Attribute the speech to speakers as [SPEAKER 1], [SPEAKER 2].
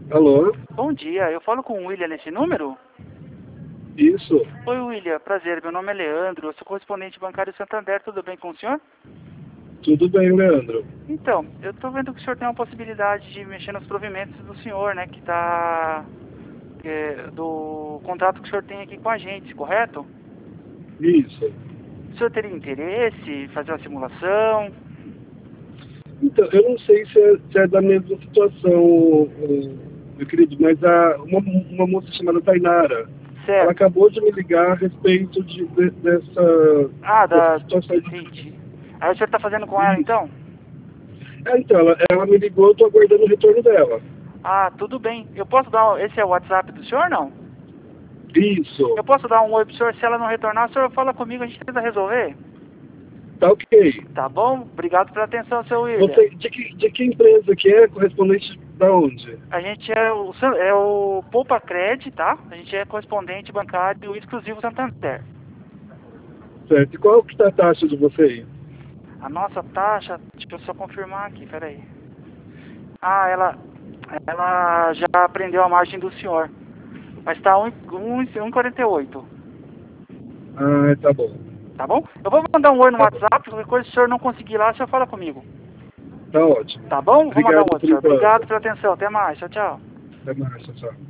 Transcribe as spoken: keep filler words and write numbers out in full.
[SPEAKER 1] Alô?
[SPEAKER 2] Bom dia, eu falo com o William nesse número?
[SPEAKER 1] Isso.
[SPEAKER 2] Oi, William, prazer, meu nome é Leandro, eu sou correspondente bancário Santander, tudo bem com o senhor?
[SPEAKER 1] Tudo bem, Leandro?
[SPEAKER 2] Então, eu tô vendo que o senhor tem uma possibilidade de mexer nos provimentos do senhor, né, que tá... é, do contrato que o senhor tem aqui com a gente, correto?
[SPEAKER 1] Isso.
[SPEAKER 2] O senhor teria interesse em fazer uma simulação?
[SPEAKER 1] Então, eu não sei se é, se é da mesma situação, eh, meu querido, mas a, uma, uma moça chamada Tainara, ela
[SPEAKER 2] Certo.
[SPEAKER 1] acabou de me ligar a respeito de, de- dessa,
[SPEAKER 2] Ah,
[SPEAKER 1] dessa
[SPEAKER 2] da...
[SPEAKER 1] situação.
[SPEAKER 2] entendi. Aí o senhor tá fazendo com ela,
[SPEAKER 1] Isso.
[SPEAKER 2] então?
[SPEAKER 1] É, então, ela, ela me ligou, eu tô aguardando o retorno dela.
[SPEAKER 2] Ah, tudo bem. Eu posso dar... um- esse é o WhatsApp do senhor, não?
[SPEAKER 1] Isso.
[SPEAKER 2] Eu posso dar um oi pro senhor, se ela não retornar, o senhor fala comigo, a gente tenta resolver?
[SPEAKER 1] Tá ok.
[SPEAKER 2] Tá bom? Obrigado pela atenção, seu William.
[SPEAKER 1] Você, de que, de que empresa que é? Correspondente da onde?
[SPEAKER 2] A gente é o, San- é o Poupa Cred, tá? A gente é correspondente bancário exclusivo Santander.
[SPEAKER 1] Certo. E qual que tá a taxa de vocês?
[SPEAKER 2] A nossa taxa, deixa eu só confirmar aqui, peraí. Ah, ela, ela já aprendeu a margem do senhor. Mas tá um um e quarenta e oito,
[SPEAKER 1] Ah, tá bom.
[SPEAKER 2] tá bom? Eu vou mandar um oi no
[SPEAKER 1] Tá bom.
[SPEAKER 2] WhatsApp, qualquer coisa, se o senhor não conseguir lá, o senhor fala comigo.
[SPEAKER 1] Tá ótimo.
[SPEAKER 2] Tá bom? Vou mandar um
[SPEAKER 1] Obrigado
[SPEAKER 2] oi pro
[SPEAKER 1] por
[SPEAKER 2] senhor. Obrigado
[SPEAKER 1] enquanto.
[SPEAKER 2] pela atenção, até mais, tchau, tchau.
[SPEAKER 1] Até mais, tchau, tchau.